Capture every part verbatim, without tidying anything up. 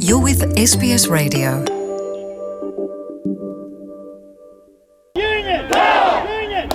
You're with S B S Radio. Union! Union!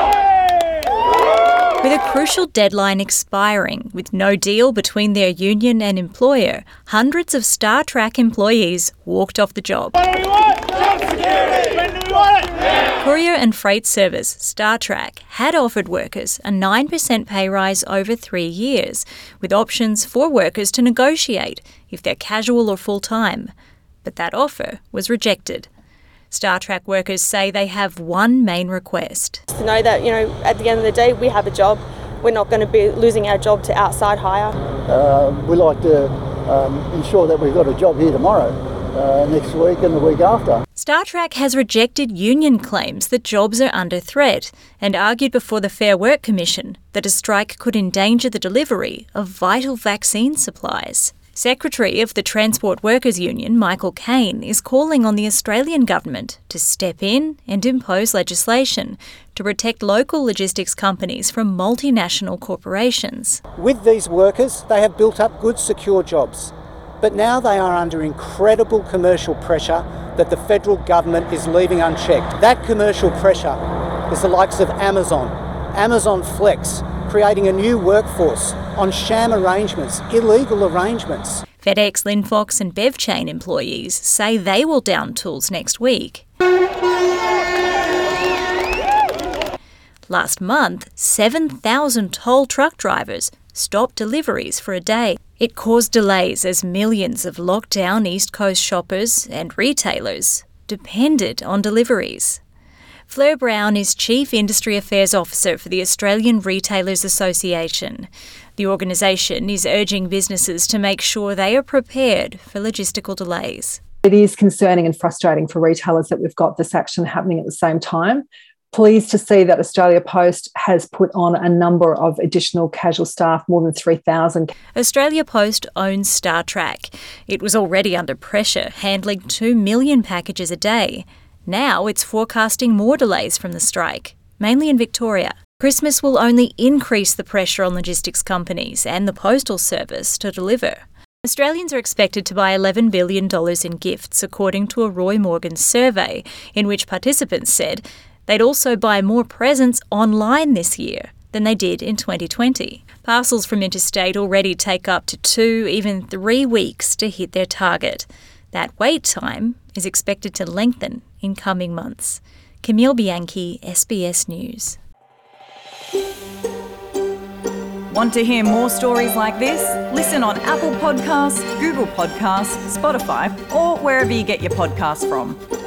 Hey! With a crucial deadline expiring, with no deal between their union and employer, hundreds of StarTrack employees walked off the job. What do we want? Job security! When do we want it? Yeah. Courier and freight service StarTrack had offered workers a nine percent pay rise over three years, with options for workers to negotiate if they're casual or full-time. But that offer was rejected. StarTrack workers say they have one main request. To know that, you know, at the end of the day, we have a job. We're not going to be losing our job to outside hire. Uh, we like to um, ensure that we've got a job here tomorrow, uh, next week and the week after. StarTrack has rejected union claims that jobs are under threat and argued before the Fair Work Commission that a strike could endanger the delivery of vital vaccine supplies. Secretary of the Transport Workers Union, Michael Caine, is calling on the Australian government to step in and impose legislation to protect local logistics companies from multinational corporations. With these workers, they have built up good, secure jobs. But now they are under incredible commercial pressure that the federal government is leaving unchecked. That commercial pressure is the likes of Amazon, Amazon Flex, creating a new workforce on sham arrangements, illegal arrangements. FedEx, Linfox and BevChain employees say they will down tools next week. Last month, seven thousand toll truck drivers stopped deliveries for a day. It caused delays as millions of lockdown East Coast shoppers and retailers depended on deliveries. Fleur Brown is Chief Industry Affairs Officer for the Australian Retailers Association. The organisation is urging businesses to make sure they are prepared for logistical delays. It is concerning and frustrating for retailers that we've got this action happening at the same time. Pleased to see that Australia Post has put on a number of additional casual staff, more than three thousand. Australia Post owns StarTrack. It was already under pressure, handling two million packages a day. Now it's forecasting more delays from the strike, mainly in Victoria. Christmas will only increase the pressure on logistics companies and the postal service to deliver. Australians are expected to buy eleven billion dollars in gifts, according to a Roy Morgan survey, in which participants said they'd also buy more presents online this year than they did in twenty twenty. Parcels from interstate already take up to two, even three weeks to hit their target. That wait time is expected to lengthen in coming months. Camille Bianchi, S B S News. Want to hear more stories like this? Listen on Apple Podcasts, Google Podcasts, Spotify, or wherever you get your podcasts from.